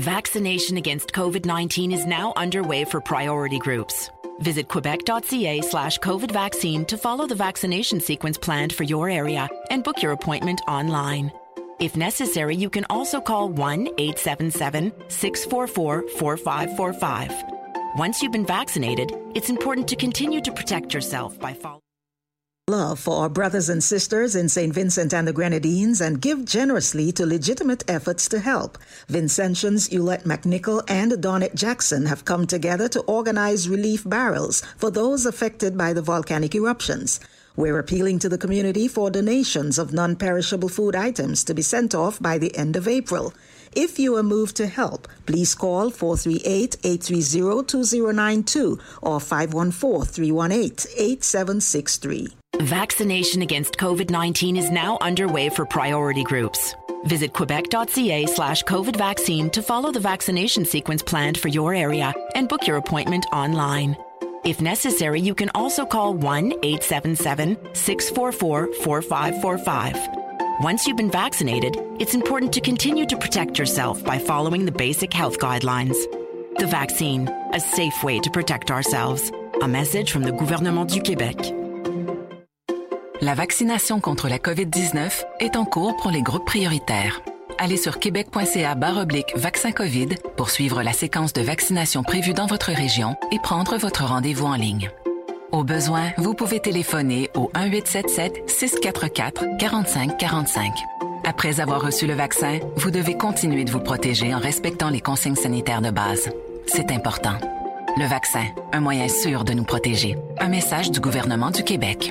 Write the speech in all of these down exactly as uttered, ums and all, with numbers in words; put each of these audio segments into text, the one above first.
Vaccination against COVID nineteen is now underway for priority groups. Visit quebec.ca slash COVID vaccine to follow the vaccination sequence planned for your area and book your appointment online. If necessary, you can also call one eight seven seven, six four four, four five four five. Once you've been vaccinated, it's important to continue to protect yourself by following love for our brothers and sisters in Saint Vincent and the Grenadines and give generously to legitimate efforts to help. Vincentians Ulette McNichol and Donette Jackson have come together to organize relief barrels for those affected by the volcanic eruptions. We're appealing to the community for donations of non-perishable food items to be sent off by the end of April. If you are moved to help, please call four three eight, eight three zero, two zero nine two or five one four, three one eight, eight seven six three. Vaccination against COVID nineteen is now underway for priority groups. Visit quebec.ca slash COVID vaccine to follow the vaccination sequence planned for your area and book your appointment online. If necessary, you can also call one eight seven seven, six four four, four five four five. Once you've been vaccinated, it's important to continue to protect yourself by following the basic health guidelines. The vaccine, a safe way to protect ourselves. A message from the gouvernement du Québec. La vaccination contre la COVID dix-neuf est en cours pour les groupes prioritaires. Allez sur québec.ca barre oblique vaccin COVID pour suivre la séquence de vaccination prévue dans votre région et prendre votre rendez-vous en ligne. Au besoin, vous pouvez téléphoner au un huit sept sept, six quatre quatre, quatre cinq quatre cinq. Après avoir reçu le vaccin, vous devez continuer de vous protéger en respectant les consignes sanitaires de base. C'est important. Le vaccin, un moyen sûr de nous protéger. Un message du gouvernement du Québec.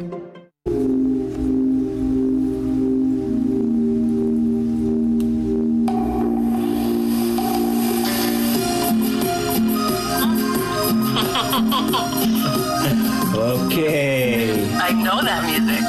Okay. I know that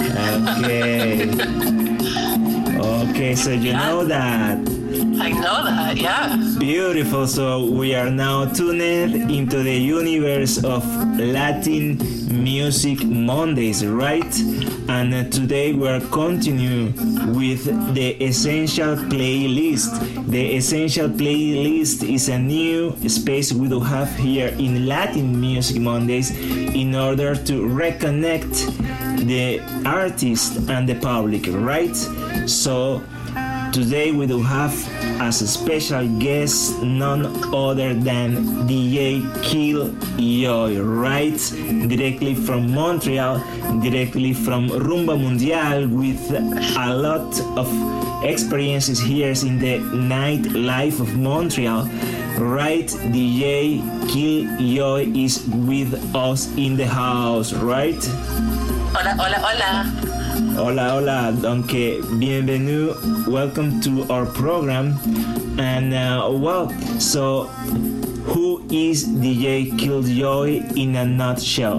music. Okay. Okay, so you Yeah. know that. I know that, yeah. Beautiful. So we are now tuned into the universe of Latin Music Mondays, right? And uh, today we are continuing with the Essential Playlist. The Essential Playlist is a new space we do have here in Latin Music Mondays in order to reconnect the artist and the public, right? So today we do have as a special guest none other than D J Killjoy, right? Directly from Montreal, directly from Rumba Mundial, with a lot of experiences here in the nightlife of Montreal, right? D J Killjoy is with us in the house, right? Hola, hola, hola. Hola, hola, donc bienvenue, welcome to our program. And uh, well, so who is D J Killjoy in a nutshell?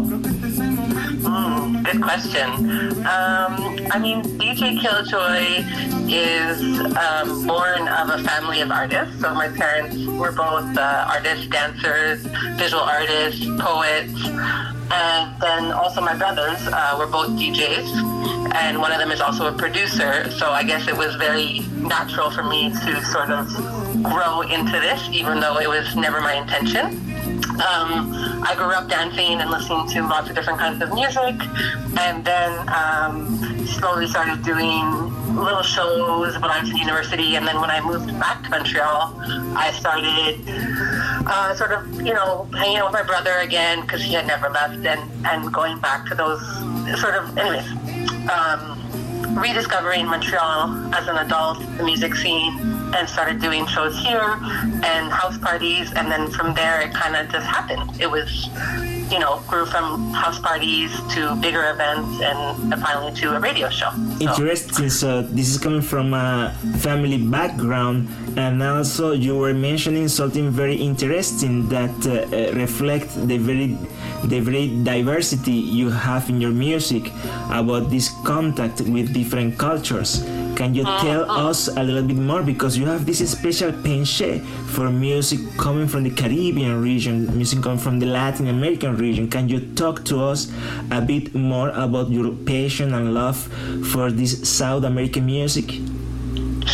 Mm, good question. Um, I mean, D J Killjoy is um, born of a family of artists. So my parents were both uh, artists, dancers, visual artists, poets. And then also my brothers uh, were both D Js, and one of them is also a producer. So I guess it was very natural for me to sort of grow into this, even though it was never my intention. Um, I grew up dancing and listening to lots of different kinds of music, and then um, slowly started doing little shows when I was in university. And then when I moved back to Montreal, I started uh, sort of, you know, hanging out with my brother again because he had never left, and, and going back to those sort of, anyways, um, rediscovering Montreal as an adult, the music scene, and started doing shows here and house parties. And then from there, it kind of just happened. It was, you know, grew from house parties to bigger events and finally to a radio show. So. Interesting. So this is coming from a family background, and also you were mentioning something very interesting that uh, reflects the very, the very diversity you have in your music about this contact with different cultures. Can you tell uh, uh. us a little bit more, because you have this special penchant for music coming from the Caribbean region, music coming from the Latin American region. Can you talk to us a bit more about your passion and love for this South American music?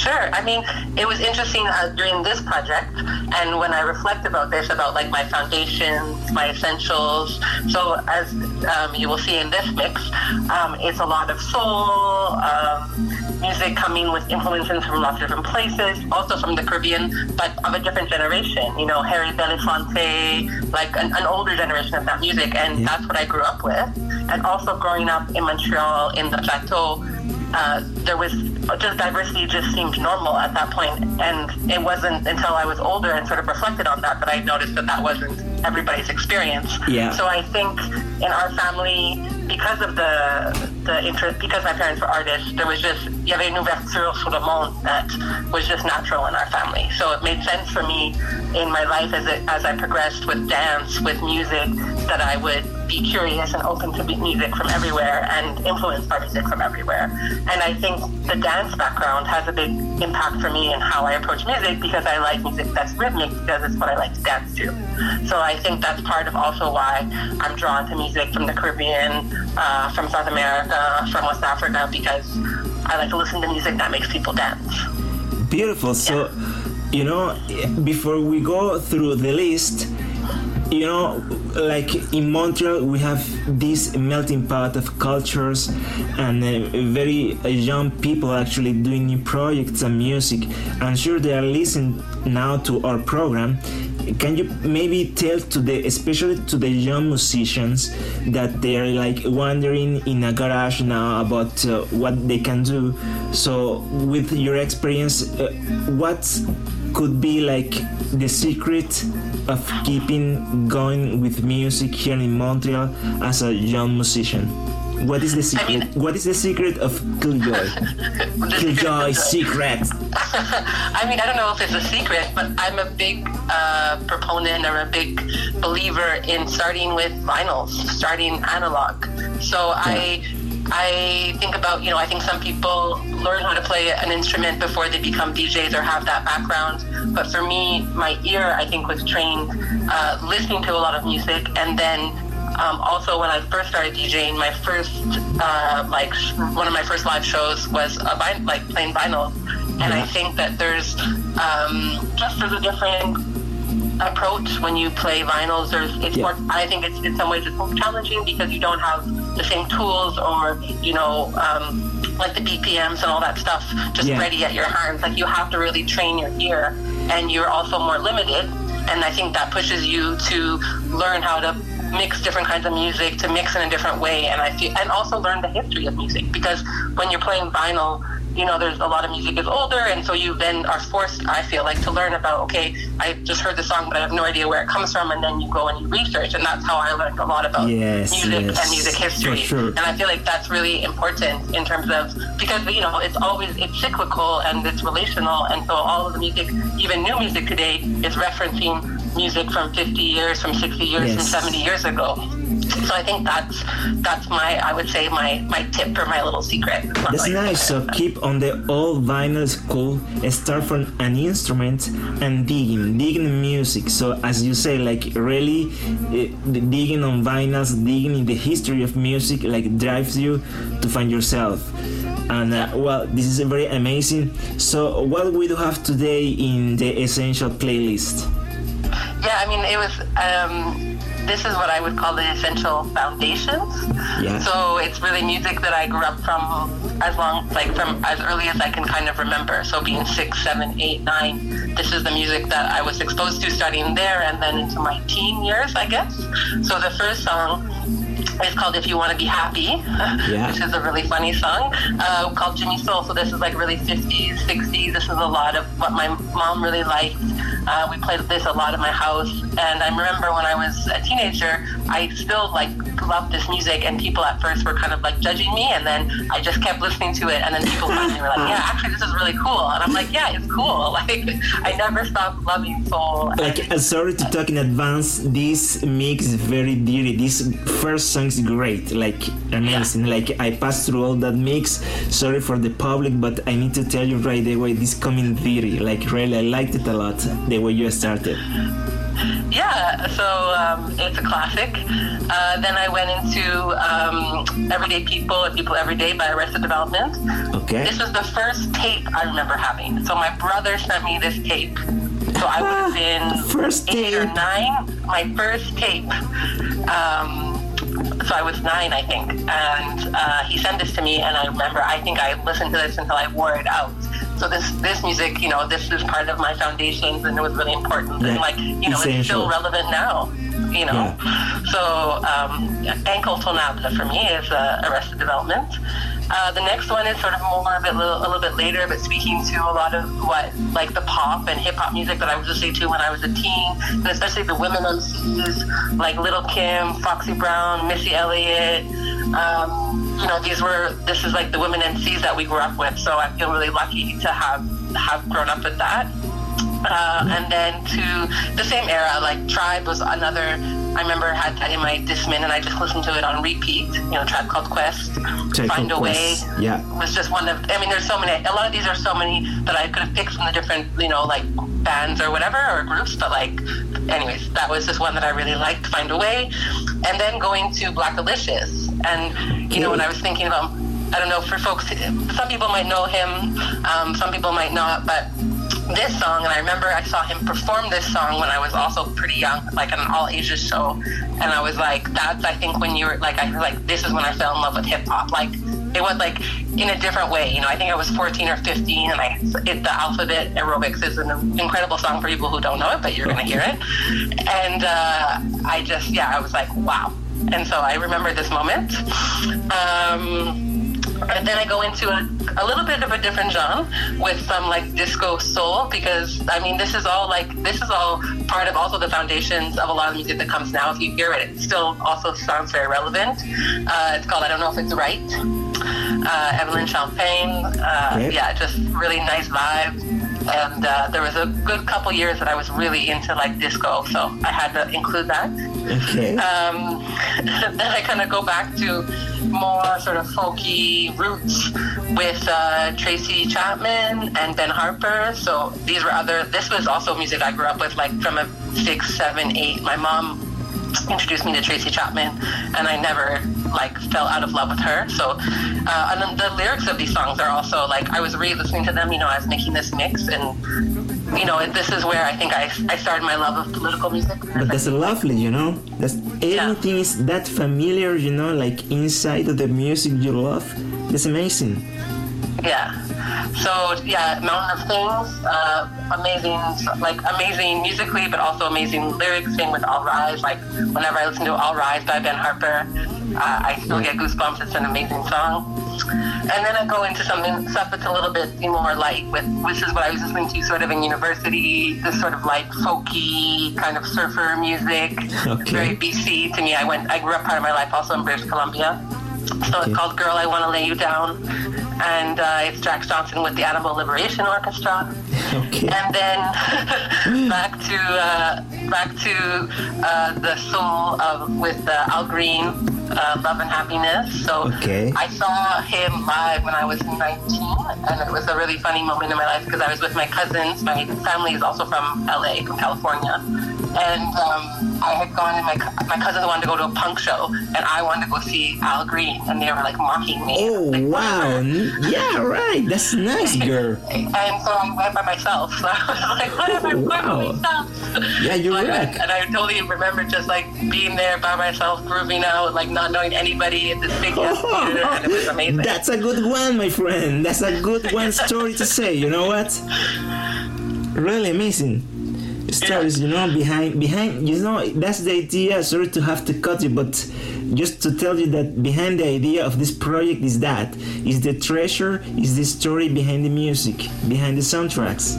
Sure. I mean, it was interesting uh, during this project, and when I reflect about this, about like my foundations, my essentials. So as um, you will see in this mix, um, it's a lot of soul, um, music coming with influences from lots of different places, also from the Caribbean, but of a different generation. You know, Harry Belafonte, like an, an older generation of that music, and yeah. that's what I grew up with. And also growing up in Montreal, in the Plateau, uh, there was just diversity just seemed normal at that point, and it wasn't until I was older and sort of reflected on that that I noticed that that wasn't everybody's experience. Yeah. So I think in our family, because of the the interest, because my parents were artists, there was just il y avait une ouverture sur le monde that was just natural in our family. So it made sense for me in my life as it, as I progressed with dance, with music, that I would be curious and open to music from everywhere and influenced by music from everywhere. And I think the dance background has a big impact for me in how I approach music, because I like music that's rhythmic, because it's what I like to dance to. So I think that's part of also why I'm drawn to music from the Caribbean, uh, from South America, from West Africa, because I like to listen to music that makes people dance. Beautiful. So, yeah. you know, before we go through the list, you know, like in Montreal, we have this melting pot of cultures and uh, very young people actually doing new projects and music. I'm sure they are listening now to our program. Can you maybe tell to the, especially to the young musicians, that they are like wondering in a garage now about uh, what they can do? So, with your experience, uh, what could be like the secret of keeping going with music here in Montreal as a young musician? What is the secret? I mean, what is the secret of Killjoy? Killjoy secret. I mean, I don't know if it's a secret, but I'm a big uh, proponent or a big believer in starting with vinyls, starting analog. So yeah. I. I think about, you know, I think some people learn how to play an instrument before they become D Js or have that background. But for me, my ear, I think, was trained uh, listening to a lot of music. And then um, also when I first started DJing, my first, uh, like, one of my first live shows was a vin- like playing vinyl. And I think that there's um, just there's a different approach when you play vinyls. There's it's yeah. more, I think it's in some ways it's more challenging because you don't have the same tools or, you know, um, like the B P Ms and all that stuff just yeah. ready at your hands. Like you have to really train your ear, and you're also more limited. And I think that pushes you to learn how to mix different kinds of music, to mix in a different way. And I feel, and also learn the history of music, because when you're playing vinyl, you know, there's a lot of music is older, and so you then are forced, I feel like, to learn about, okay, I just heard the song, but I have no idea where it comes from, and then you go and you research, and that's how I learned a lot about yes, music yes, and music history. Sure. And I feel like that's really important in terms of, because, you know, it's always, it's cyclical and it's relational, and so all of the music, even new music today, is referencing music from fifty years, from sixty years, yes. from seventy years ago. So I think that's that's my, I would say, my, my tip or my little secret. That's like like, nice. So keep on the old vinyl school, start from an instrument and digging, digging music. So as you say, like really uh, digging on vinyls, digging in the history of music, like drives you to find yourself. And uh, well, this is very amazing. So what we do have today in the Essential playlist? Yeah, I mean, it was, um, this is what I would call the essential foundations. Yeah. So it's really music that I grew up from as long, like from as early as I can kind of remember. So being six, seven, eight, nine, this is the music that I was exposed to starting there and then into my teen years, I guess. So the first song is called If You Want to Be Happy, yeah. which is a really funny song, uh, called Jimmy Soul. So this is like really fifties, sixties. This is a lot of what my mom really liked. Uh, we played this a lot in my house. And I remember when I was a teenager, I still like loved this music, and people at first were kind of like judging me, and then I just kept listening to it, and then people finally were like, yeah, actually this is really cool. And I'm like, yeah, it's cool. Like, I never stopped loving soul. Like, uh, sorry to talk in advance, this mix is very dear. This first song is great, like amazing. Yeah. Like, I passed through all that mix. Sorry for the public, but I need to tell you right away, this coming theory, like really, I liked it a lot. the way you started. Yeah, so um, it's a classic. Uh, then I went into um, Everyday People and People Every Day by Arrested Development. Okay. This was the first tape I remember having. So my brother sent me this tape. So I would have been first eight tape. or nine. My first tape. Um, so I was nine, I think. And uh, he sent this to me, and I remember, I think I listened to this until I wore it out. So this this music, you know, this is part of my foundations, and it was really important. Yeah, and like, you know, essential. it's still relevant now, you know. Yeah. So um, Incontournable for me is uh, Arrested Development. Uh, the next one is sort of more a bit little, a little bit later, but speaking to a lot of what, like the pop and hip hop music that I was listening to when I was a teen, and especially the women M Cs like Little Kim, Foxy Brown, Missy Elliott. Um, you know, these were this is like the women M Cs that we grew up with. So I feel really lucky to have have grown up with that. Uh, and then to the same era, like Tribe was another. I remember I had that in my Discman, and I just listened to it on repeat. You know, Tribe Called Quest, Tribe Find Called a Way. Quest. Yeah, was just one of. I mean, there's so many. A lot of these are so many that I could have picked from the different, you know, like bands or whatever or groups. But like, anyways, that was just one that I really liked. Find a Way, and then going to Blackalicious, and you know, when I was thinking about, I don't know, for folks, some people might know him, um, some people might not, but. This song, and I remember I saw him perform this song when I was also pretty young, like at an all ages show, and I was like, that's I think when you were like, I was like, this is when I fell in love with hip hop. Like it was like in a different way, you know. I think I was fourteen or fifteen, and I it, the Alphabet Aerobics is an incredible song for people who don't know it, but you're gonna hear it. And uh, I just, yeah, I was like, wow. And so I remember this moment. Um, And then I go into a, a little bit of a different genre with some like disco soul, because I mean this is all like this is all part of also the foundations of a lot of music that comes now. If you hear it, it still also sounds very relevant. Uh, it's called I Don't Know If It's Right. Uh, Evelyn Champagne. Uh, yep. Yeah, just really nice vibe. And uh, there was a good couple years that I was really into like disco, so I had to include that. Okay. Um, then I kind of go back to more sort of folky roots with uh, Tracy Chapman and Ben Harper. So these were other. This was also music I grew up with, like from a six, seven, eight. My mom introduced me to Tracy Chapman, and I never like fell out of love with her. So uh, and then the lyrics of these songs are also like I was re-listening to them, you know, I was making this mix, and you know, this is where I think I, I started my love of political music. But that's lovely, you know. That's everything Yeah. is that familiar, you know, like inside of the music you love. That's amazing. Yeah. So yeah, Mountain of Things, uh, amazing, like amazing musically, but also amazing lyrics. Same with All Rise. Like whenever I listen to All Rise by Ben Harper, uh, I still get goosebumps. It's an amazing song. And then I go into something stuff that's a little bit more light, with which is what I was listening to sort of in university. This sort of like folky kind of surfer music, Okay. very B C to me. I went, I grew up part of my life also in British Columbia. So Okay. it's called Girl, I Want to Lay You Down. And uh, it's Jax Johnson with the Animal Liberation Orchestra. Okay. And then back to uh, back to uh, the soul of with uh, Al Green, uh, Love and Happiness. So Okay. I saw him live when I was nineteen, and it was a really funny moment in my life because I was with my cousins. My family is also from L A, from California. And um, I had gone, and my my cousins wanted to go to a punk show, and I wanted to go see Al Green, and they were like mocking me. Oh like, wow! N- Yeah, right. That's nice, girl. And so I went by myself. So I was like, what if I went by Wow. myself? Yeah, you're So I right. went, and I totally remember just like being there by myself, grooving out, like not knowing anybody at this big ass theater, and it was amazing. That's a good one, my friend. That's a good one story to say. You know what? Really amazing stories. You know, behind behind. You know, that's the idea. Sorry to have to cut you, but just to tell you that behind the idea of this project is that is the treasure, is the story behind the music, behind the soundtracks.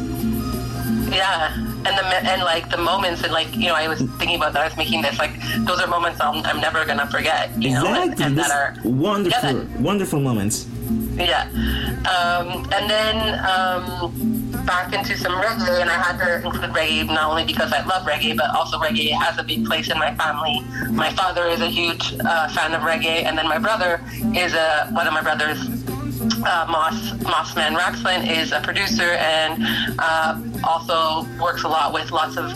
Yeah, and the and like the moments, and like you know, I was thinking about that. I was making this like those are moments I'm, I'm never gonna forget. You know, and, Exactly. and That's that are wonderful, Yeah, that- wonderful moments. Yeah. Um, and then um, back into some reggae, and I had to include reggae not only because I love reggae, but also reggae has a big place in my family. My father is a huge uh, fan of reggae, and then my brother is a one of my brothers, uh, Moss Mossman Raxlin, is a producer and uh, also works a lot with lots of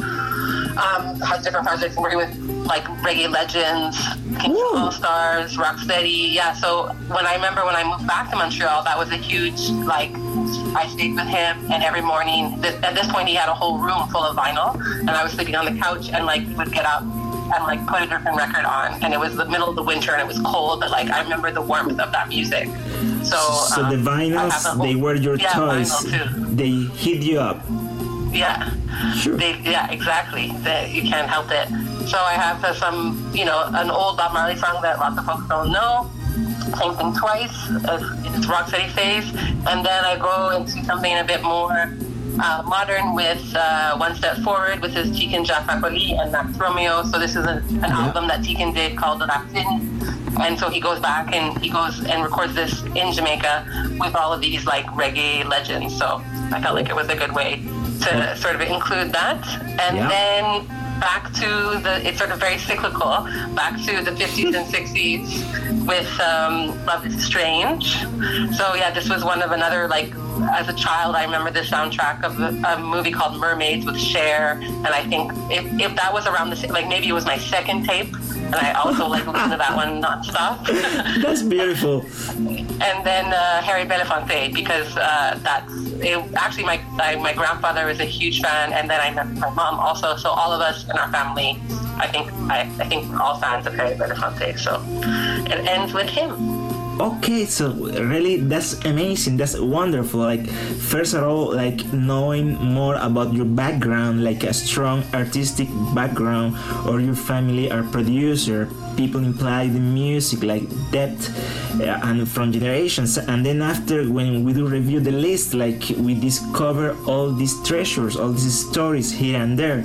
um, has different projects, working with like reggae legends, Kingston All Stars, Rocksteady. Yeah, so when I remember when I moved back to Montreal, that was a huge, like, I stayed with him, and every morning, th- at this point he had a whole room full of vinyl, and I was sleeping on the couch, and like he would get up and like put a different record on, and it was the middle of the winter and it was cold, but like I remember the warmth of that music. So, so um, the vinyls, whole, they were your yeah, toys. They hit you up. Yeah. Sure. They, yeah, exactly. They, you can't help it. So I have uh, some, you know, an old Bob Marley song that lots of folks don't know. Same thing twice. It's Rocksteady phase, and then I go into something a bit more uh, modern with uh, One Step Forward, with his Tiken Jah Fakoly and Max Romeo. So this is a, an yeah. album that Tiken did called Racine. And so he goes back and he goes and records this in Jamaica with all of these like reggae legends. So I felt like it was a good way to yeah. sort of include that. And yeah. then back to the, it's sort of very cyclical, back to the fifties and sixties with um, Love is Strange. So yeah, this was one of another, like, as a child, I remember the soundtrack of a, a movie called Mermaids with Cher, and I think if, if that was around the same, like maybe it was my second tape, and I also like listened to that one nonstop. That's beautiful. And then uh, Harry Belafonte, because uh, that's it, actually my I, my grandfather is a huge fan, and then I met my mom also. So all of us in our family, I think I, I think we're all fans of Harry Belafonte. So it ends with him. Okay, so really that's amazing, that's wonderful. Like, first of all, like knowing more about your background, like a strong artistic background, or your family are producer, people imply the music, like depth uh, and from generations. And then after, when we do review the list, like we discover all these treasures, all these stories here and there.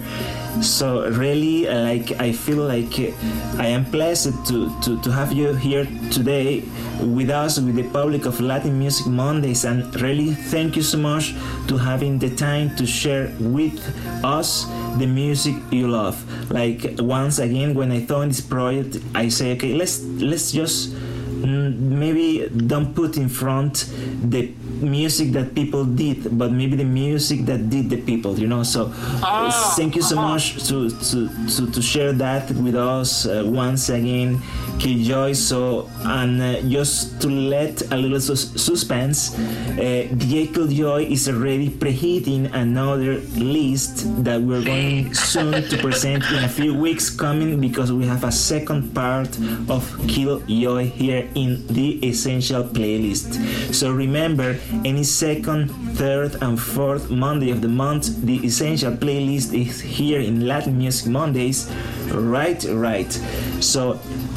So really, uh, like I feel like uh, I am blessed to, to, to have you here today with us, with the public of Latin Music Mondays, and really thank you so much to having the time to share with us the music you love. Like, once again, when I thought in this project, I say, okay, let's let's just mm, maybe don't put in front the music that people did, but maybe the music that did the people, you know. So oh, thank you so uh-huh. much to, to to to share that with us uh, once again, Killjoy. So, and uh, just to let a little sus- suspense, uh, D J Killjoy is already preheating another list that we're going soon to present in a few weeks coming, because we have a second part of Killjoy here in the Essential playlist. So remember, any second, third, and fourth Monday of the month, the Essential playlist is here in Latin Music Mondays. Right, right. So,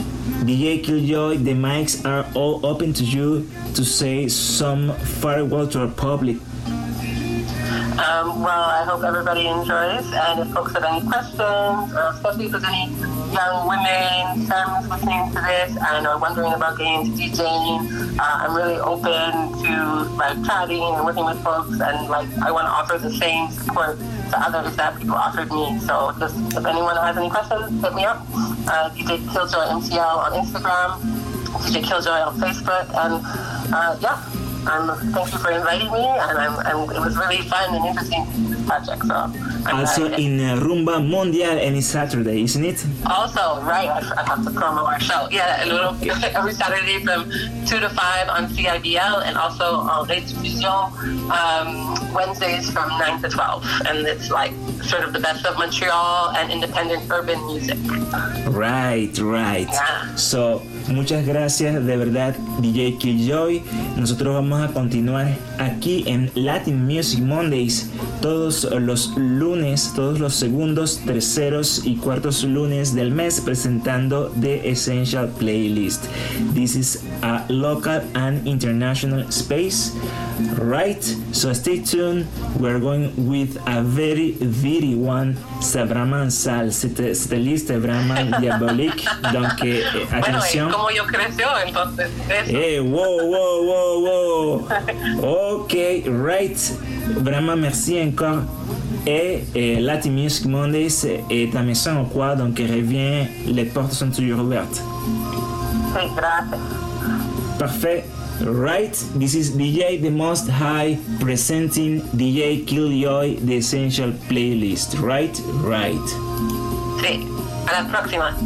D J Killjoy, the mics are all open to you to say some farewell to our public. Um, well, I hope everybody enjoys, and if folks have any questions, or especially if there's any young women, femmes listening to this and are wondering about getting into DJing, uh, I'm really open to like chatting and working with folks, and like I want to offer the same support to others that people offered me. So just if anyone has any questions, hit me up. Uh, D J Killjoy M C L on Instagram, D J Killjoy on Facebook, and uh, yeah. Um, thank you for inviting me, and I'm, I'm, it was really fun and interesting project. So I'm also in uh, Rumba Mundial any Saturday, isn't it? Also, right? I, I have to promo our show. Yeah, a little, every Saturday from two to five on C I B L, and also on Rediffusion um, Wednesdays from nine to twelve, and it's like sort of the best of Montreal and independent urban music. Right, right. Yeah. So, muchas gracias de verdad, D J Killjoy. Nosotros vamos a continuar aquí en Latin Music Mondays todos los lunes, todos los segundos, terceros y cuartos lunes del mes, presentando The Essential Playlist. This is a local and international space, right? So stay tuned. We're going with a very very one. C'est vraiment sale. C'était liste vraiment diabolique. Donc eh, attention. Bueno, como yo creció, entonces. Eh, wow, wow, wow, wow. Ok, right. Vraiment merci encore. Et, et Latin Music Mondays est ta maison ou quoi, donc revient, les portes sont toujours ouvertes. Oui, gracias. Parfait. Right? This is D J The Most High presenting D J Killjoy, The Essential Playlist. Right? Right. Sí. A la próxima.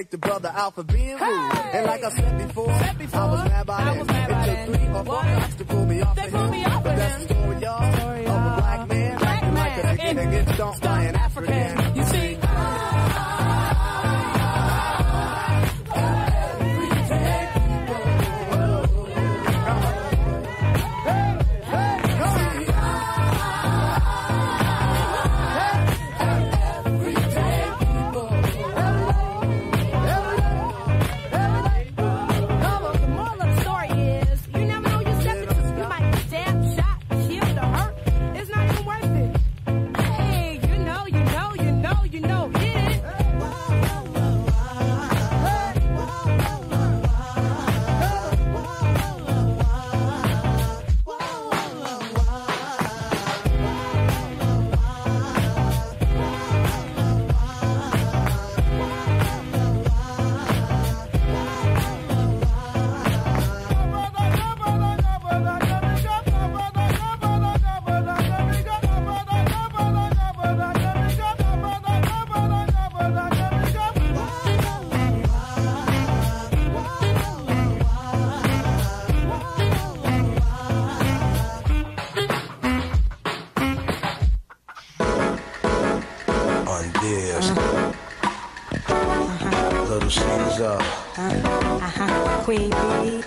take the brother out for being rude. Hey. And like I said before, said before I was mad by then. It took three or four cops to pull me off they of him. Me off but that's the story, y'all, story, of a black man. Black man. Like a nigga that gets stomped by an African. You see? Queen Bee.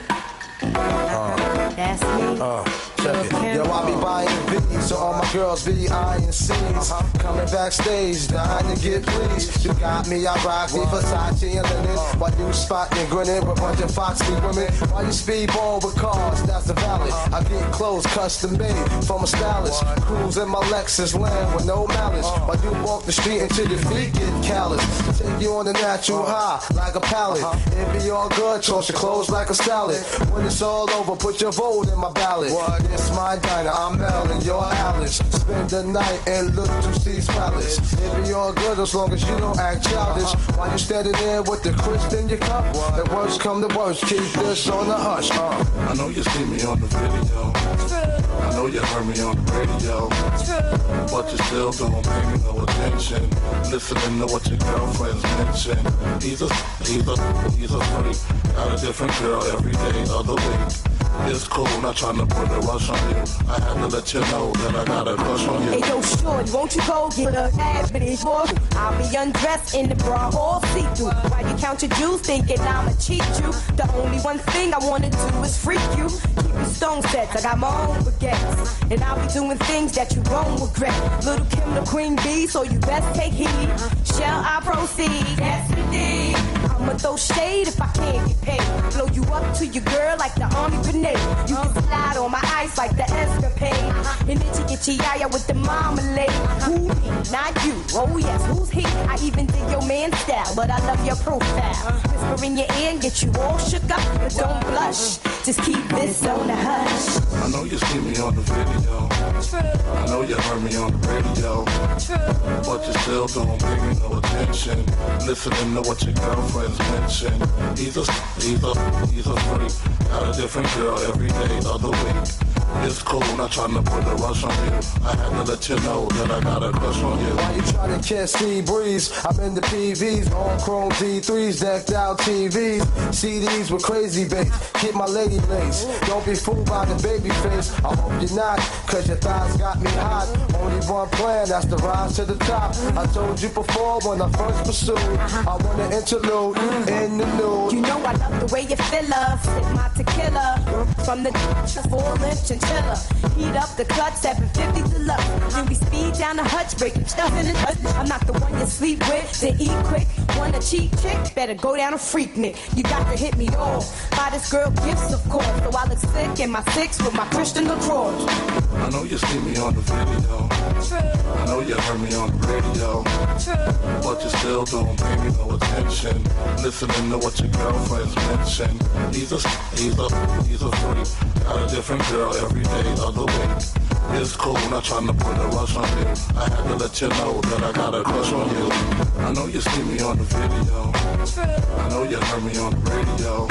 Uh, that's me. Uh, check it. Yo, I be buying V's, so all my girls be I and C's. Uh-huh. Coming backstage, dying to get pleased. You got me, I rock me, Versace and linen. Uh, While you spotting, grinning with a bunch of foxy women. While you speedball with cars, that's the valid. Uh, I get clothes custom made from a stylist. What? Cruise in my Lexus land with no malice. Uh, While you walk the street until your feet get callous. Take you on the natural high like a pallet. Uh-huh. It be all good, toss your clothes like a salad. When it's all over, put your vote in my ballot. What? It's my diner, I'm Mel and you're Alice. Spend the night and look to Steve's palace. It be all good as long as you don't act childish. Uh-huh. While you standing there with the crisp in your cup. What? The worst come to worst, keep this on the hush. Uh. I know you see me on the video. True. I know you heard me on the radio. True. But you still don't pay me no attention. Listening to what your girlfriends mention. He's a, he's a, he's a freak. Got a different girl every day of the week. It's cool, not trying to put a rush on you. I had to let you know that I got a crush on you. Hey, yo, shorty, won't you go get a ass for this boy? I'll be undressed in the bra, all see-through. While you count your jewels, thinking I'ma cheat you. The only one thing I wanna do is freak you. Keep your stone sets, I got my own baguettes. And I'll be doing things that you won't regret. Little Kim the Queen Bee, so you best take heed. Shall I proceed? Yes, indeed. I'ma throw shade if I can't get paid. Blow you up to your girl like the army grenade. You can slide on my ice like the escapade. And then you get your yaya with the marmalade. Who me? Not you. Oh yes, who's he? I even dig your man's style, but I love your profile. Whisper in your ear and get you all shook up, but don't blush. Just keep this on the hush. I know you see me on the video. True. I know you heard me on the radio. True. But you still don't pay me no attention. Listening to what your girlfriends mention. He's a, he's a, he's a freak. Got a different girl every day of the week. It's cool, not trying to put a rush on you. I had to let you know that I got a crush on you. While you trying to catch sea breeze, I'm in the P Vs, all chrome D threes, decked out T Vs, C Ds with crazy bass. Keep my lady lace. Don't be fooled by the baby face. I hope you're not, cause your thighs got me hot. Only one plan, that's the rise to the top. I told you before when I first pursued, I want to interlude in the nude. You know I love the way you feel us. Sip my tequila from the four inch and chiller. Heat up the clutch, seven fifty deluxe. Then we speed down the hutch, breaking stuff in the hutch. I'm not the one you sleep with, then eat quick. Want a cheap chick? Better go down a freak nick. You got to hit me off. Buy this girl gifts, of course. So I look sick in my six with my Christian LaCroix. I know you see me on the video. True. I know you heard me on the radio. True. But you still don't pay me no attention. Listening to what your girlfriends mention. He's a, he's a, he's a freak. Got a different girl every day of the week. It's cool, not trying to put a rush on you. I had to let you know that I got a crush on you. I know you see me on the video. True. I know you heard me on the radio.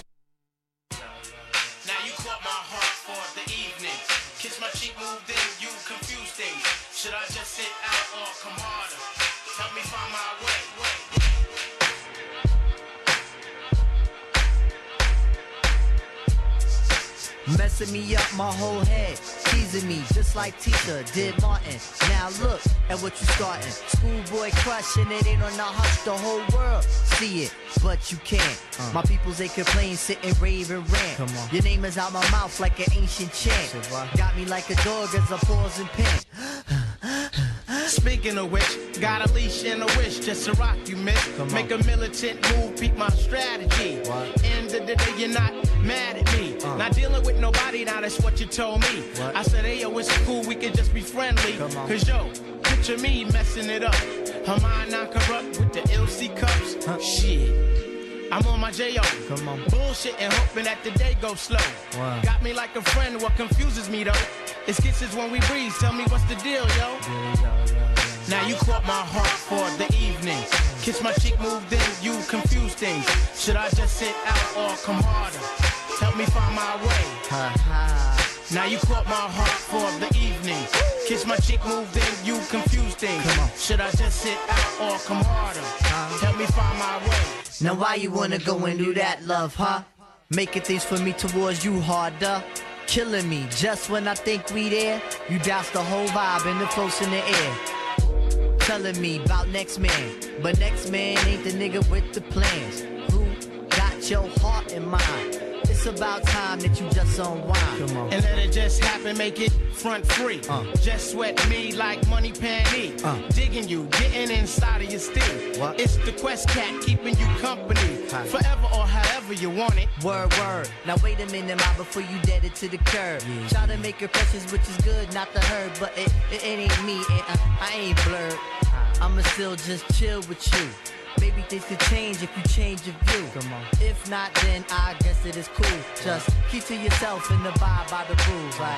Now you caught my heart for the evening. Kiss my cheek, moved in, you confused things. Should I just sit out or come harder? Help me find my way, way. Messing me up my whole head, teasing me just like Tisha did Martin. Now look at what you starting. Schoolboy crush and it ain't on the hush. The whole world see it, but you can't. Uh. My peoples they complain, sit and rave and rant. Come on. Your name is out my mouth like an ancient chant. Got me like a dog as I pause and pant. Speaking of which, got a leash and a wish just to rock you, miss. Make a militant move, peep my strategy. What? End of the day, you're not mad at me. Uh. Not dealing with nobody, now that's what you told me. What? I said, hey, yo, it's cool, we can just be friendly. Cause yo, picture me messing it up. Her mind not corrupt with the L C cups. Huh? Shit. I'm on my J O. Come on. Bullshit and hoping that the day goes slow. Wow. Got me like a friend, what confuses me though. It's kisses when we breathe, tell me what's the deal, yo. Yeah, yeah, yeah, yeah. Now you caught my heart for the evening. Kiss my cheek, moved in, you confuse things. Should I just sit out or come harder? Help me find my way. Ha ha. Now you caught my heart for the evening. Kiss my cheek, moved in, you confuse things. Should I just sit out or come harder? Uh, Help me find my way. Now why you wanna go and do that, love, huh? Making things for me towards you harder. Killing me just when I think we there. You douse the whole vibe and the close in the air. Telling me about next man, but next man ain't the nigga with the plans. Who got your heart in mind? It's about time that you just unwind. Come on. And let it just happen, make it front free. Uh. Just sweat me like money panty. Uh. Digging you, getting inside of your steam. What? It's the Quest Cat keeping you company. Hi. Forever or however you want it. Word, word. Now wait a minute, ma, before you dead it to the curb. Yeah. Try to make impressions, which is good, not the herd. But it, it, it ain't me, and I, I ain't blurred. I'ma still just chill with you. Maybe things could change if you change your view. Come on. If not, then I guess it is cool. Just keep to yourself and abide by the rules, right?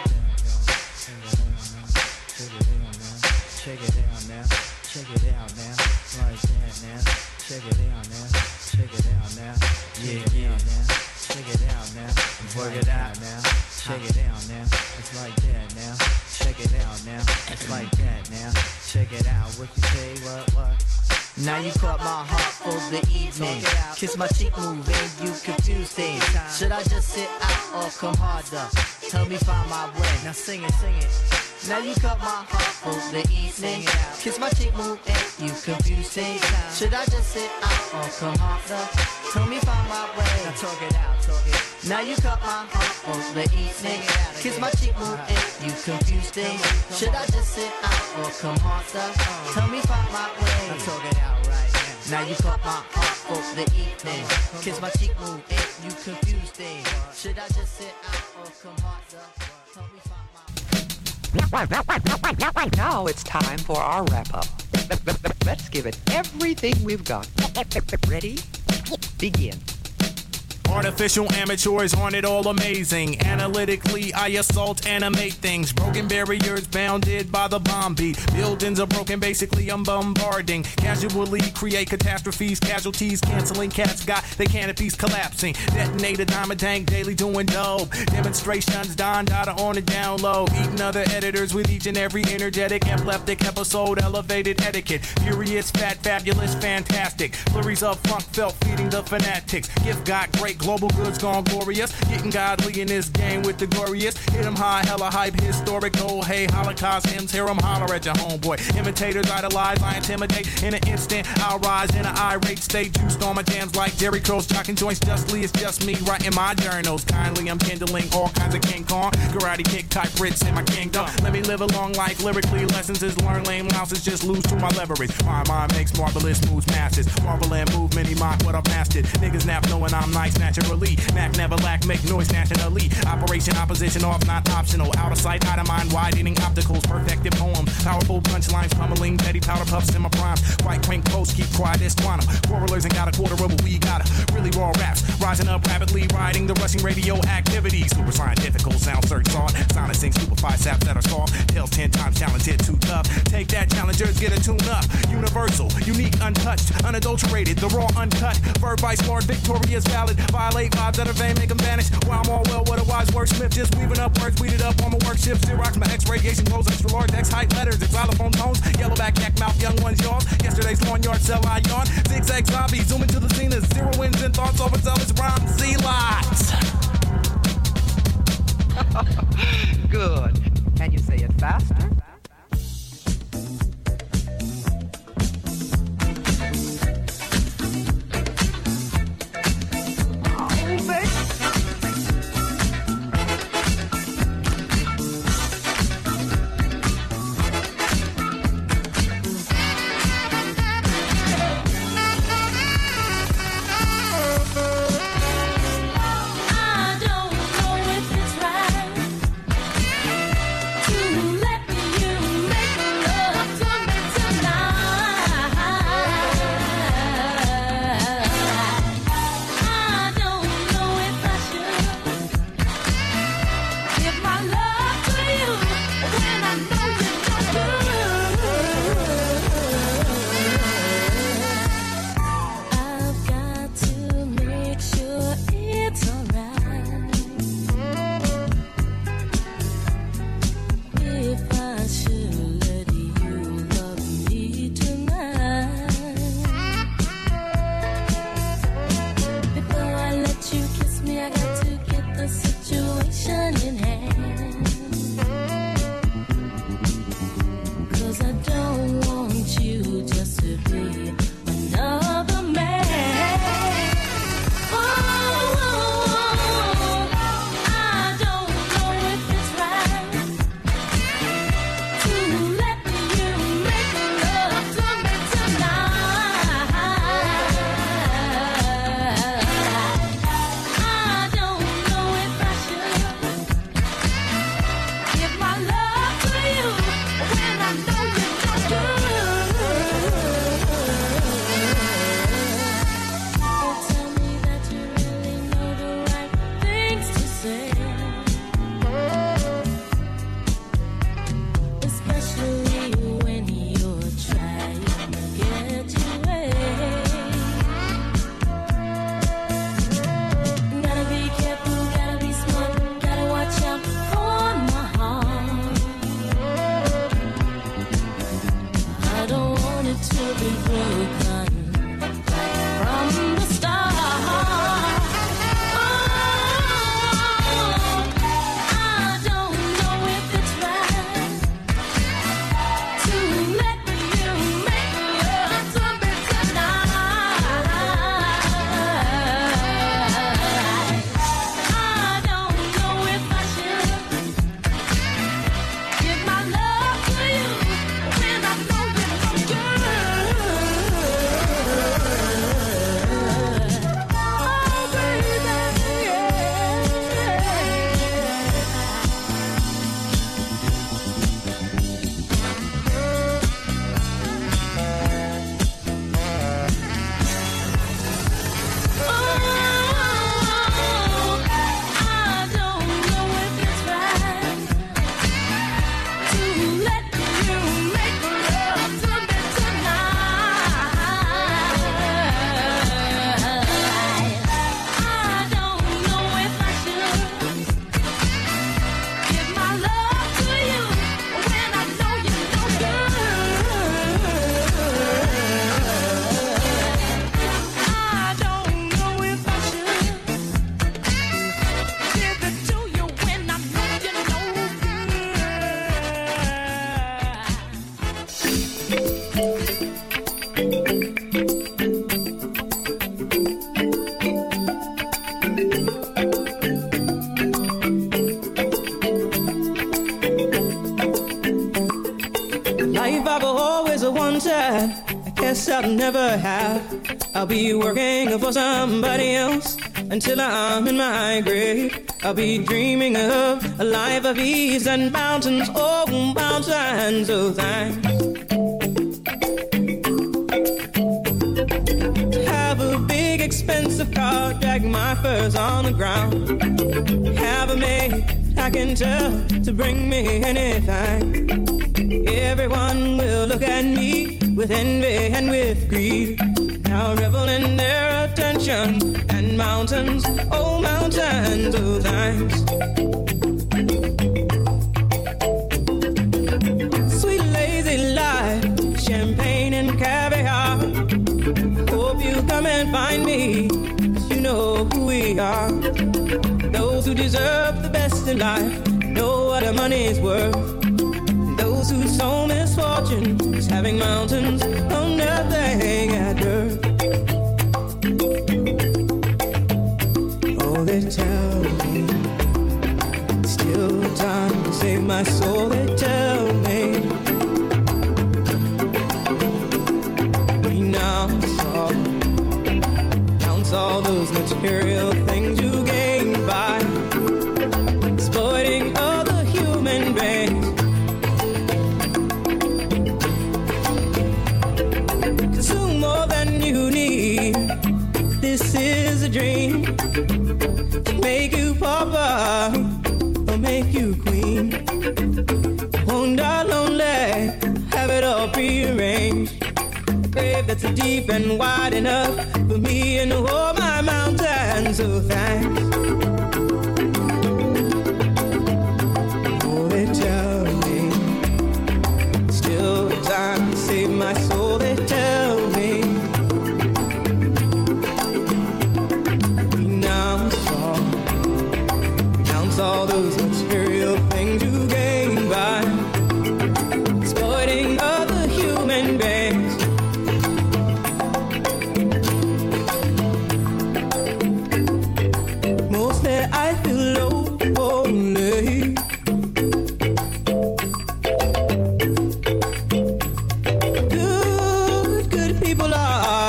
Check it out now. Check it out now. Like that now. Check it out now. Check it out now. Yeah, yeah. Check it out now. Work it out now. Check it out now. It's like that now. Check it out now. It's like that now. Check it out. What you say? What? What? Now you caught my heart for the evening. Kiss my cheek, move and you confuse things. Should I just sit out or come harder? Tell me find my way. Now sing it, sing it. Now you caught my heart for the evening. Kiss my cheek, move and you confuse things. Should I just sit out or come harder? Tell me find my way. Now talk it out, talk it. Now you caught my heart for the evening. Kiss my cheek, move and you confuse things. Should I just sit out or come harder? Tell me find my way. Now talk it out right now. Now you caught my heart for the evening. Kiss my cheek, move and you confuse things. Should I just sit out or come harder? Tell me find my way. Now it's time for our wrap-up. Let's give it everything we've got. Ready? Begin. Artificial amateurs aren't it all amazing? Analytically, I assault, animate things. Broken barriers bounded by the bomb beat. Buildings are broken, basically I'm bombarding. Casually create catastrophes, casualties, canceling cats got their canopies collapsing. Detonate a diamond tank, daily doing dope. Demonstrations, Don Dada on the down low. Eating other editors with each and every energetic, epileptic episode, elevated etiquette. Furious, fat, fabulous, fantastic. Flurries of funk felt feeding the fanatics. Gift got great. Global goods gone glorious. Getting godly in this game with the glorious. Hit 'em high, hella hype, historical. Hey, Holocaust hymns, hear 'em holler at your homeboy. Imitators idolize, I intimidate. In an instant, I'll rise in an irate state. Juiced on my jams like Jerry Curls, jocking joints justly. It's just me writing my journals. Kindly, I'm kindling all kinds of King Kong. Karate kick type Brits in my kingdom. Let me live a long life lyrically. Lessons is learn, lame louses just lose to my leverage. My mind makes marvelous moves, masses. Marvel and move, many mock what I've mastered. Niggas nap knowing I'm nice, naturally. Mac never lack, make noise nationally. Operation opposition off, not optional. Out of sight, out of mind, widening opticals. Perfected poem, powerful punchlines, pummeling. Petty powder puffs in my primes. White crank post, keep quiet as quantum. Quarrelers ain't got a quarter of what we got. Really raw raps, rising up rapidly, riding the rushing radio activity. Super scientifical, sound search thought. Silencing stupefy saps that are soft. Tales ten times talented, too tough. Take that, challengers, get a tune up. Universal, unique, untouched, unadulterated. The raw, uncut. Verb by smart, victorious, valid. Violate vibes that are vain, make them vanish. While I'm all well, what a wise wordsmith. Just weaving up words, weeded up on my workships. Xerox, my X-radiation goes extra large, X height letters, xylophone tones. Yellowback, yak mouth, young ones yawn. Yesterday's lawn yard, sell I yawn. Zigzag zombie, zoom into the zenith. Zero wins and thoughts, overzealous rhymes, Z-lots. action in hand. 'Cause I don't want you just to be another man. I'll never have. I'll be working for somebody else until I'm in my grave. I'll be dreaming of a life of ease and mountains, oh, mountains of thanks. Have a big expensive car, drag my furs on the ground. Have a maid I can tell to bring me anything. Everyone will look at me with envy and with greed. Now revel in their attention and mountains, oh mountains of thanks. Sweet lazy life, champagne and caviar. Hope you come and find me, 'cause you know who we are. Those who deserve the best in life know what a money's worth. Those whose sole misfortune is having mountains on nothing at earth. Oh, they tell me still time to save my soul. They tell me renounce all, renounce all those material things you gained by exploiting other human beings. This is a dream to make you papa or make you queen. Won't die lonely, have it all prearranged. A grave that's deep and wide enough for me and all my mountains of thanks. Oh, they tell me still time to save my soul. They tell me all all those material things you gain by exploiting other human beings. Mostly I feel lonely. Good, good people are,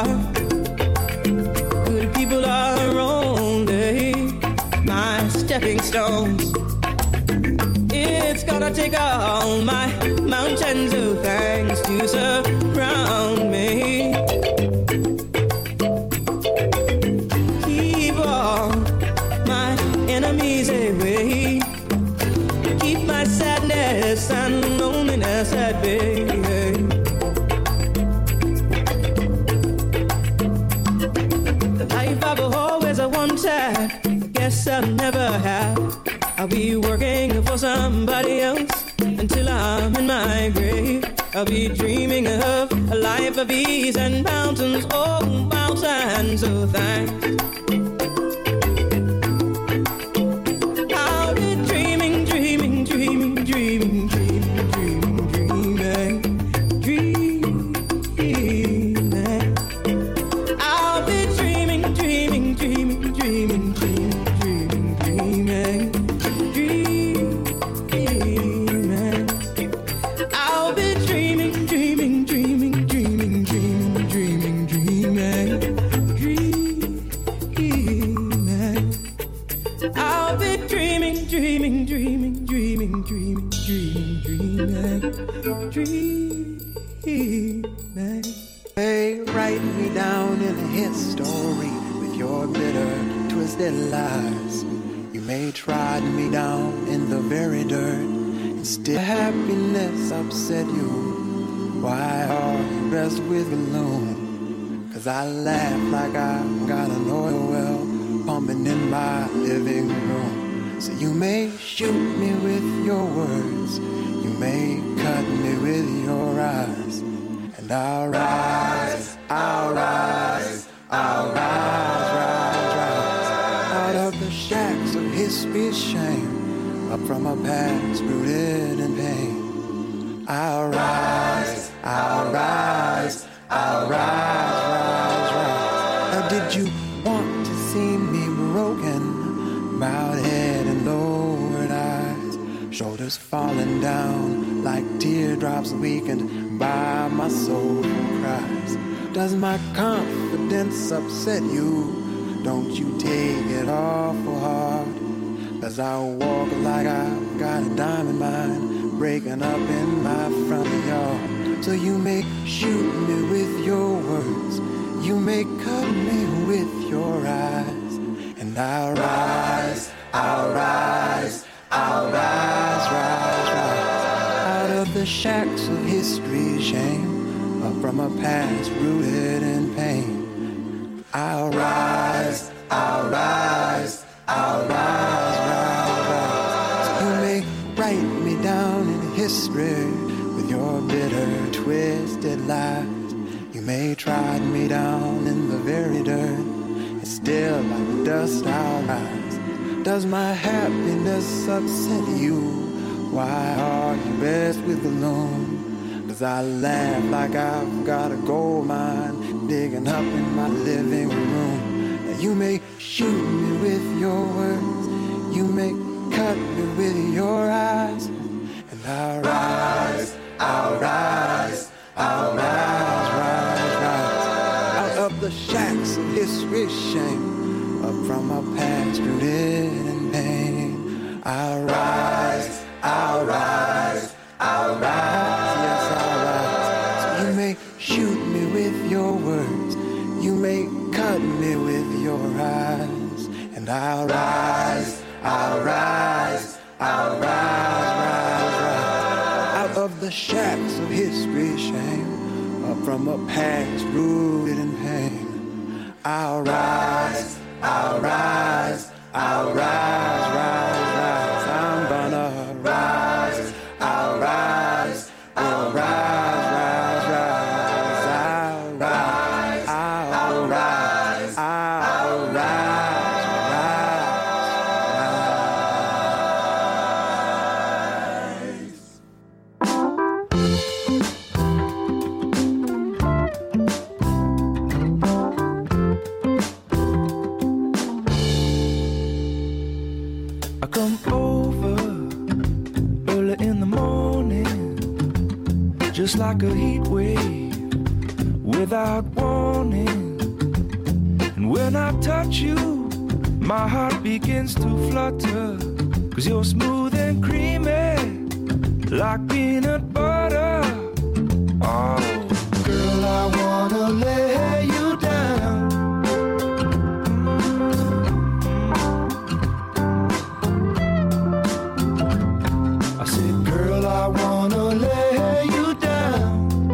good people are only my stepping stones. It's gonna take all my mountains of thanks to surround me. Keep all my enemies away. Keep my sadness and loneliness at bay. The life I've always wanted, guess I'll never have. I'll be working for somebody else until I'm in my grave. I'll be dreaming of a life of ease and mountains, oh, mountains of thanks. I'll be dreaming, dreaming, dreaming, dreaming, dreaming, dreaming, dreaming, dreaming. I'll be dreaming, dreaming, dreaming, dreaming, dreaming, dreaming, dreaming. I'll be dreaming, dreaming, dreaming, dreaming, dreaming, dreaming, dreaming, dreaming. I'll be dreaming, dreaming, dreaming, dreaming, dreaming, dreaming, dreaming, dreaming. Hey, write me down in a history with your bitter, twisted lies. You may trod me down in the very dirt, and still happiness upset you. Why are you best with gloom? Cause I laugh like I got an oil well pumping in my living room. So you may shoot me with your words, you may cut me with your eyes, and I'll rise, I'll rise, I'll rise, rise, rise, out of the shacks of history's shame, up from a past rooted in pain. I'll rise, I'll rise, I'll rise, rise, rise. Now did you want to see me broken? Bowed head and lowered eyes, shoulders falling down like teardrops weakened by my soulful cries. Does my confidence upset you? Don't you take it awful hard, cause I walk like I've got a diamond mine breaking up in my front yard. So you may shoot me with your words, you may cut me with your eyes, and I'll rise, I'll rise, I'll rise, rise, rise, out of the shacks of history's shame, up from a past rooted in pain. I'll rise, I'll rise, I'll rise, rise, rise. So you may write me down in history with your bitter, twisted lies. You may trod me down in the very dirt, and still like dust I'll rise. Does my happiness upset you? Why are you best with gloom? Cause I laugh like I've got a gold mine digging up in my living room. Now you may shoot me with your words, you may cut me with your eyes, and I'll rise, I'll rise, I'll rise, rise, rise, out of the shacks of history's shame, up from a past rooted in pain. I'll rise, I'll rise, I'll rise, yes I'll rise. So you may shoot me with your words, you may cut me with your eyes, and I'll rise, I'll rise, I'll rise, rise, rise, out of the shacks of history's shame, up from a past rooted in pain. I'll rise, I'll rise, I'll rise, rise, rise. I'm gonna rise, I'll rise, I'll rise, rise, rise. I'll rise, I'll rise, I'll rise, rise, rise. I come over early in the morning, just like a heat wave without warning. And when I touch you, my heart begins to flutter, 'cause you're smooth and creamy like peanut butter. Oh, girl, I wanna lay you down. I said, girl, I wanna lay you down.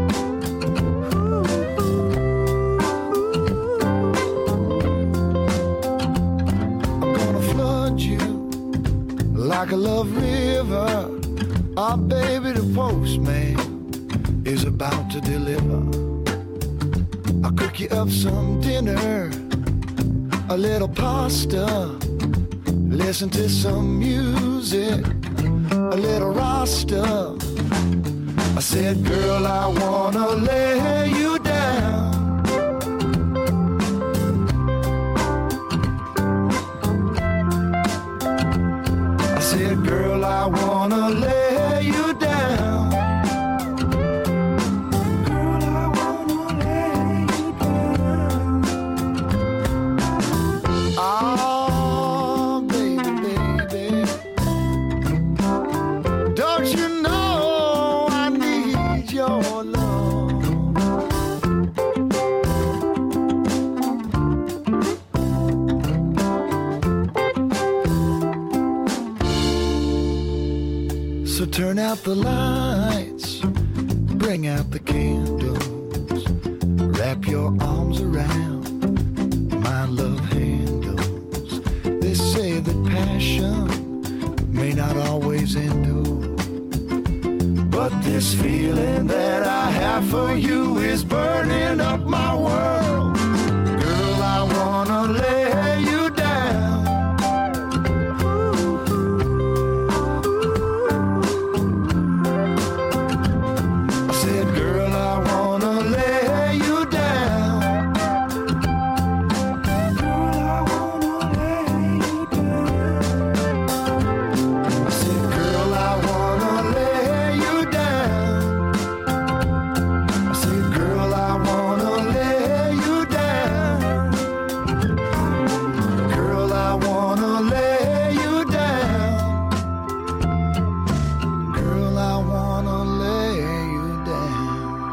I'm gonna flood you like a love river. Ah, baby, the postman is about to deliver. I'll cook you up some dinner, a little pasta, listen to some music, a little Rasta. I said, girl, I wanna lay you down. I said, girl, I wanna lay you down. Girl, I wanna lay you down. Oh, baby, baby, don't you know I need your love? So turn out the lights, bring out the candles, wrap your arms around my love handles. They say that passion may not always endure, but this feeling that I have for you is burning up my world. Girl, I wanna lay you down. I said, girl, I wanna lay you down. Girl, I wanna lay you down. I said, girl, I wanna lay you down. I said, girl, I wanna lay you down. Girl, I wanna lay you down. Girl, I wanna lay you down.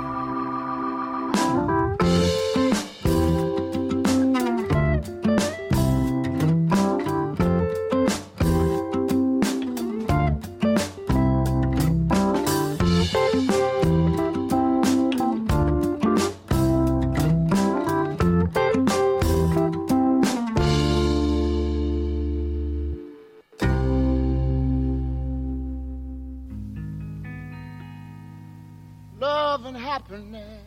Love and happiness,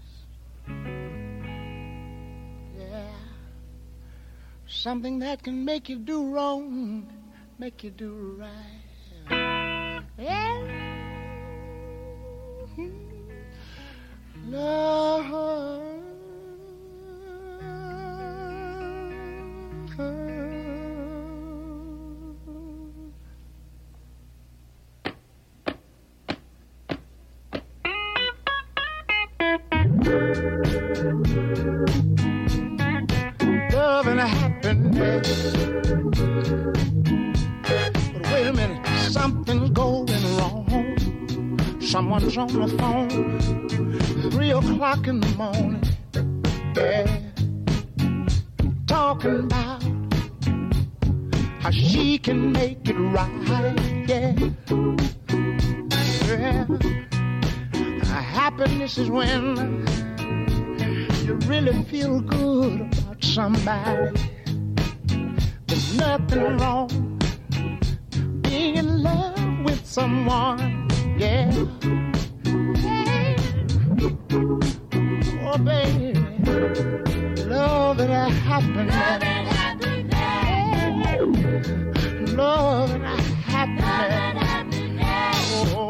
yeah, something that can make you do wrong, make you do right, yeah. Love. Love and happiness. But wait a minute, something's going wrong. Someone's on the phone, three o'clock in the morning, yeah, talking about how she can make it right, yeah, yeah. Happiness is when you really feel good about somebody. There's nothing wrong being in love with someone, yeah. Oh, baby, love and happiness. Love and happiness. Oh.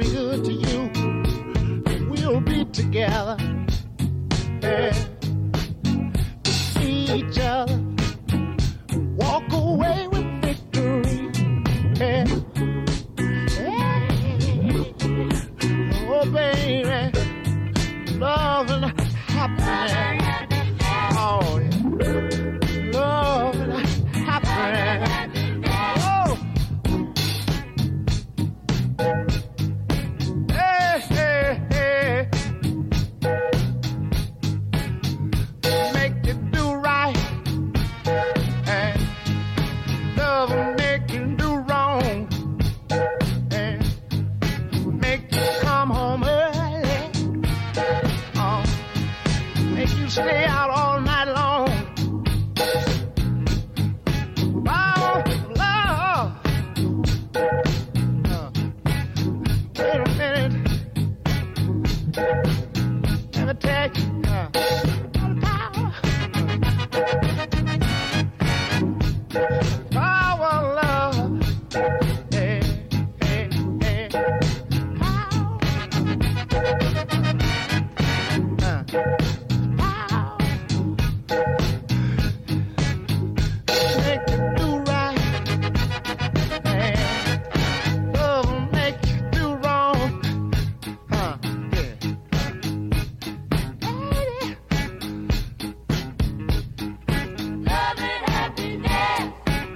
be good to you. We'll be together. Yeah. See each other. Walk away with victory. Yeah. Yeah. Oh, baby. Love and happiness. Oh, yeah. Love and happiness. Oh. Hey, hey, hey. Make you do right. And love will make you do wrong. And make you come home early. Oh. Make you stay out all night long. Oh, love. Uh, wait a minute. Let me tell you. Uh, power, love. Hey, hey, hey. Power. Uh, make you do right, and love will make you do wrong. Huh? Yeah. Love and happiness.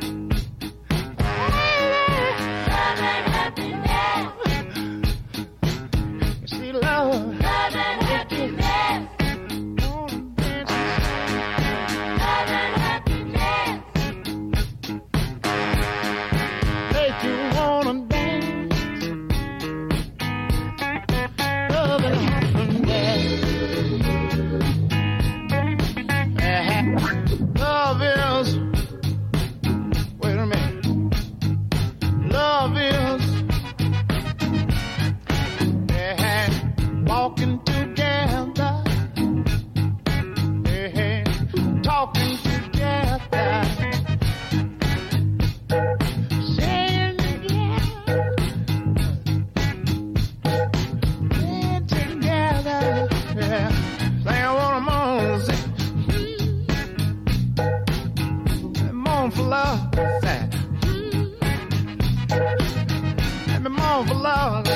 Love and happiness. You see, love. Love and happiness. Love and happiness. Make you wanna dance. Love and happiness. Yeah. Love is. Wait a minute. Love is. Yeah. Walking together. Yeah. Talking together. Saying together. Saying together. Yeah. Saying what I'm on. I'm on for love. Say. I'm on for love.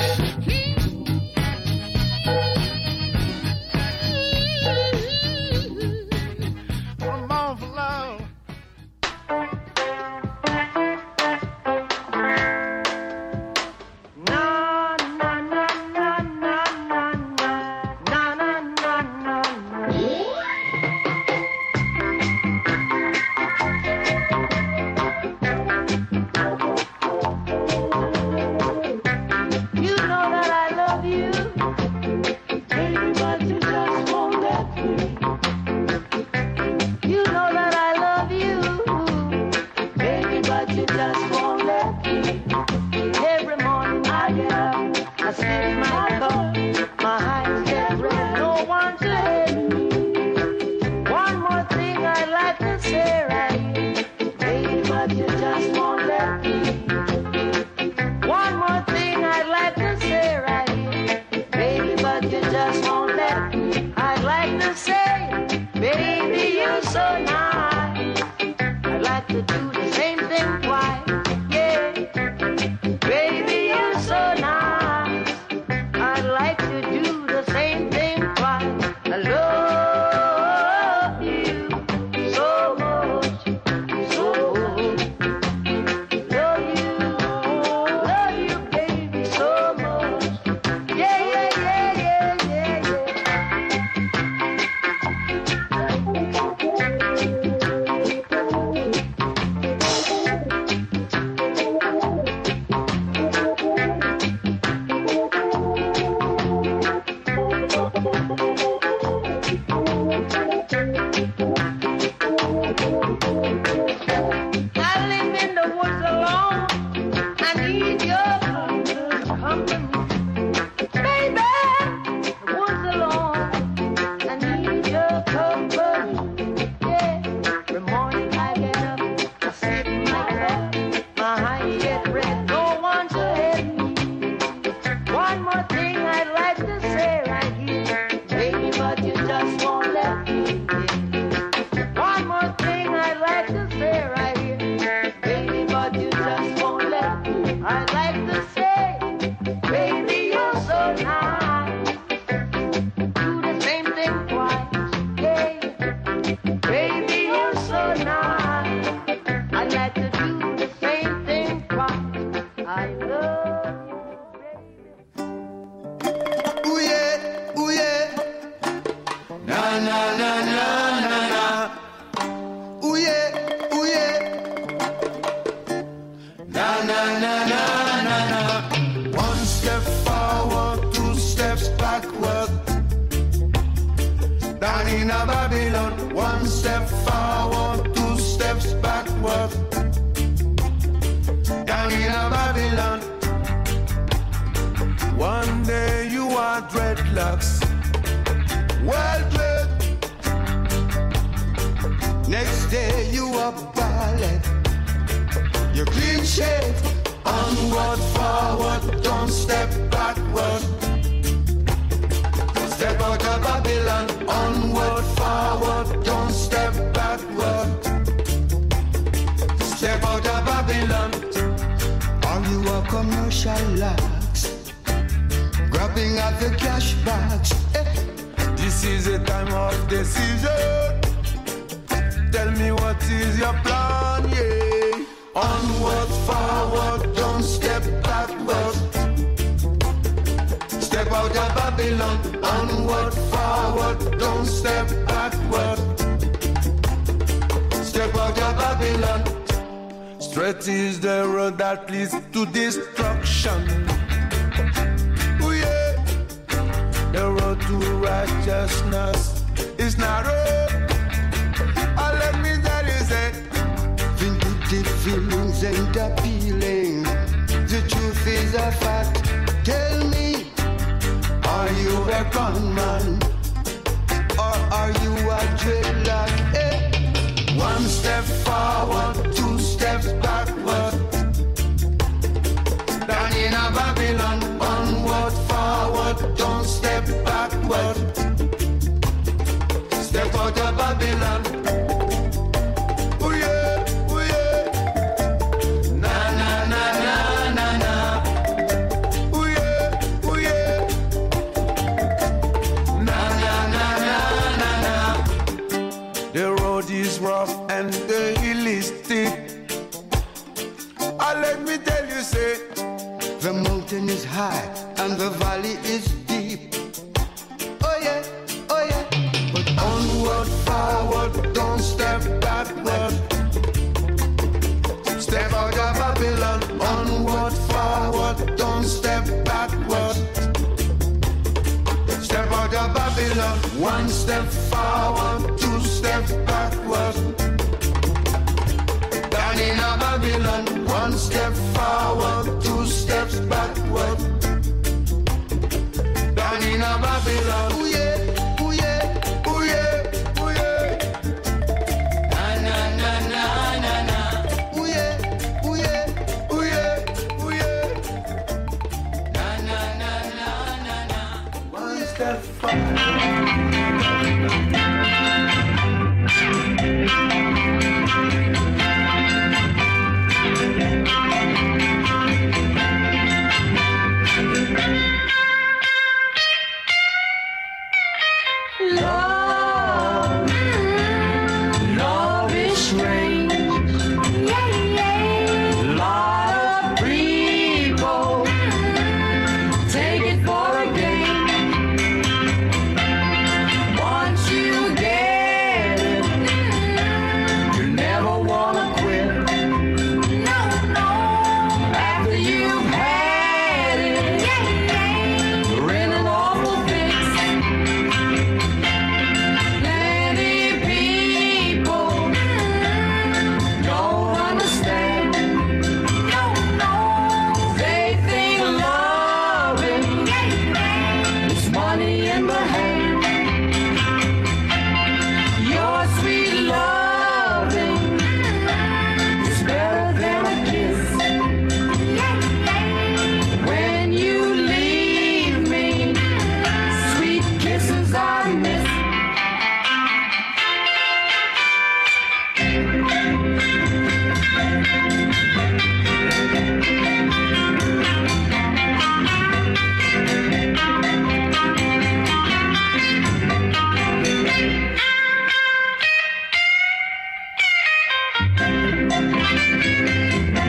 I'm on for love. Na na na na na na na na na na na. You know that I love you, baby, but you just won't let me. You know that I love you, baby, but you just won't let me. Every morning I get up, I sit in my car, my eyes get red, no one to hate me. One more thing I'd like to say right here, baby, but you just won't let me. One more thing I'd like to say right here, baby, but you just won't let me. I'd like to say, baby, you're so nice. I'd like to do the same thing twice, yeah. Baby, you're so nice. I'd like to do the same thing twice. I love you so much, so much. Love you, love you, baby, so much. Yeah, yeah, yeah, yeah, yeah, I live in the woods alone. I need your company. Baby, the woods alone. I need your company. Yeah. Every morning I get up, I sit in my car, my eyes get red, no one to help me. One well dressed. Next day you are ballet. You're clean shaved. Onward, forward, don't step backward. Step out of Babylon. Onward, forward, don't step backward. Step out of Babylon. Are you a commercial lax? Grabbing at the cash bags. Eh. This is a time of decision. Tell me what is your plan, yeah. Onward, forward, don't step backward. Step out of Babylon. Onward, forward, don't step backward. Step out of Babylon. Straight is the road that leads to destruction. Oh yeah. The road to righteousness is narrow. Oh, let me tell you that vindictive feelings ain't appealing. The truth is a fact. Tell me, are you a gunman or are you a dreadlock? Eh? One step forward, two steps backward. Down in a Babylon, onward, forward, don't step backward. Step out of Babylon. Oh yeah, oh yeah. Na na na na na na. Oh yeah, oh yeah. Na na na na na na. The road is rough and the hill is steep. Ah, let me tell you, say, the mountain is high and the valley is deep. Oh yeah, oh yeah. But onward, forward, don't step backward. Step out of Babylon. Onward, forward, don't step backward. Step out of Babylon. One step forward, two steps backward. Down in a Babylon. One step forward,